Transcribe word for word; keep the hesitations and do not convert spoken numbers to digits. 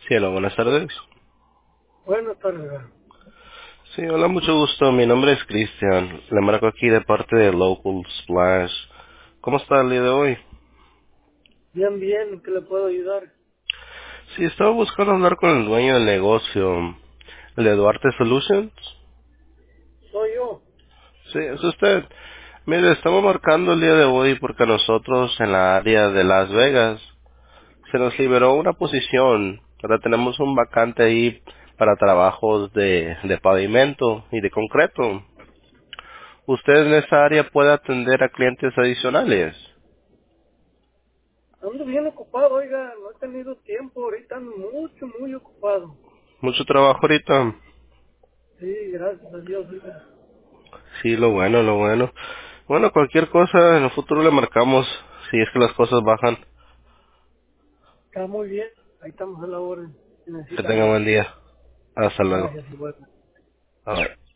Sí, hola, buenas tardes. Buenas tardes. Sí, hola, mucho gusto. Mi nombre es Cristian. Le marco aquí de parte de Local Splash. ¿Cómo está el día de hoy? Bien, bien, ¿en qué le puedo ayudar? Sí, estaba buscando hablar con el dueño del negocio, el de Duarte Solutions. Soy yo. Sí, es usted. Mire, estamos marcando el día de hoy porque a nosotros en la área de Las Vegas se nos liberó una posición. Ahora tenemos un vacante ahí para trabajos de, de pavimento y de concreto. ¿Usted en esa área puede atender a clientes adicionales? Ando bien ocupado, oiga, no he tenido tiempo, ahorita ando mucho, muy ocupado. Mucho trabajo ahorita. Sí, gracias a Dios, oiga. Sí, lo bueno, lo bueno. Bueno, cualquier cosa en el futuro le marcamos si es que las cosas bajan. Está muy bien, ahí estamos a la orden. Si Que necesita tenga algo. buen día. Hasta luego. Gracias, igual. Bye.